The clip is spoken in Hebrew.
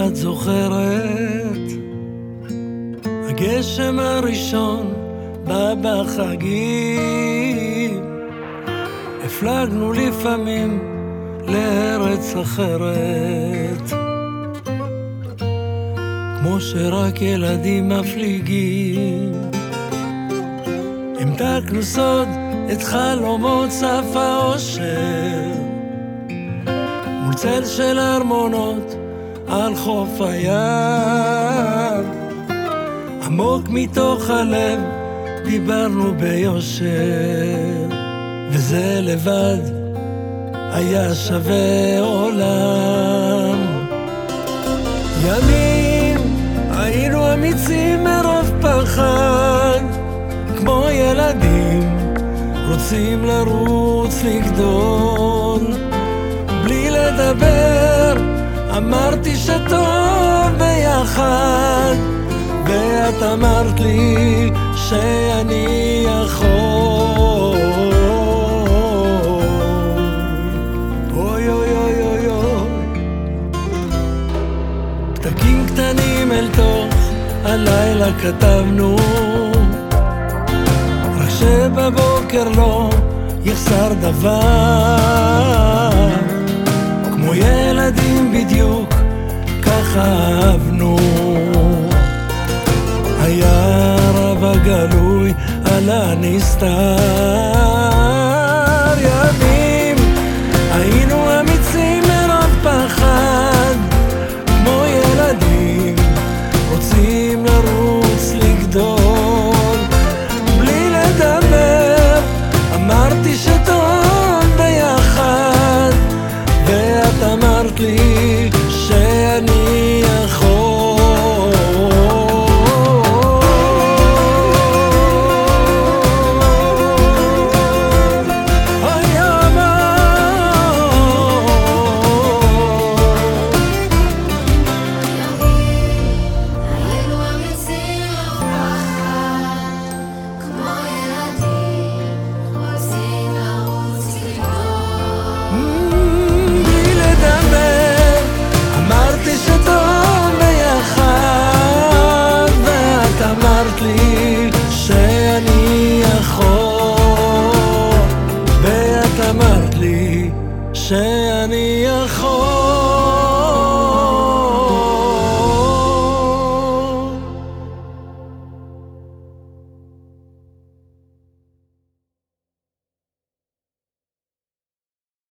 את זוכרת, הגשם הראשון בא בחגים, הפלגנו לפעמים לארץ אחרת, כמו שרק ילדים מפליגים. המתקנו סוד את חלומות סף האושר, מול צל של ארמונות על חוף הים, עמוק מתוך הלב דיברנו ביושר, וזה לבד היה שווה עולם. ימים היינו אמיצים מרוב פחד, כמו ילדים רוצים לרוץ לגדול, בלי לדבר אמרתי שטוב ביחד, ואת אמרת לי שאני יכול. אוי אוי אוי אוי אוי, פתקים קטנים אל תוך הלילה כתבנו, רק שבבוקר לא יחסר דבר, כמו ילדים בדיוק ככה אהבנו. היה רב הגלוי על הנסתר,